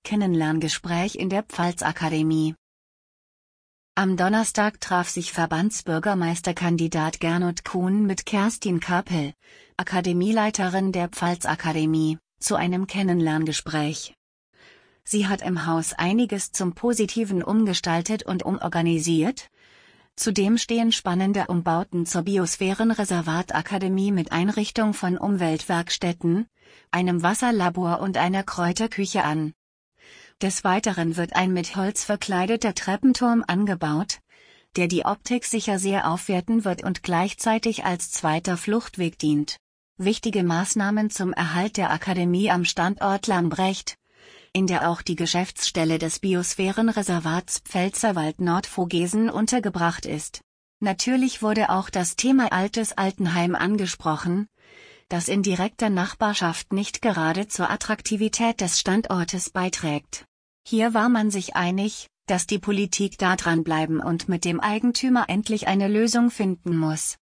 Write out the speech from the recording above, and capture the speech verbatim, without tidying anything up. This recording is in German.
Kennenlerngespräch in der Pfalzakademie. Am Donnerstag traf sich Verbandsbürgermeisterkandidat Gernot Kuhn mit Kerstin Kapel, Akademieleiterin der Pfalzakademie, zu einem Kennenlerngespräch. Sie hat im Haus einiges zum Positiven umgestaltet und umorganisiert. Zudem stehen spannende Umbauten zur Biosphärenreservat-Akademie mit Einrichtung von Umweltwerkstätten, einem Wasserlabor und einer Kräuterküche an. Des Weiteren wird ein mit Holz verkleideter Treppenturm angebaut, der die Optik sicher sehr aufwerten wird und gleichzeitig als zweiter Fluchtweg dient. Wichtige Maßnahmen zum Erhalt der Akademie am Standort Lambrecht, in der auch die Geschäftsstelle des Biosphärenreservats Pfälzerwald-Nordvogesen untergebracht ist. Natürlich wurde auch das Thema Altes Altenheim angesprochen, das in direkter Nachbarschaft nicht gerade zur Attraktivität des Standortes beiträgt. Hier war man sich einig, dass die Politik da dranbleiben und mit dem Eigentümer endlich eine Lösung finden muss.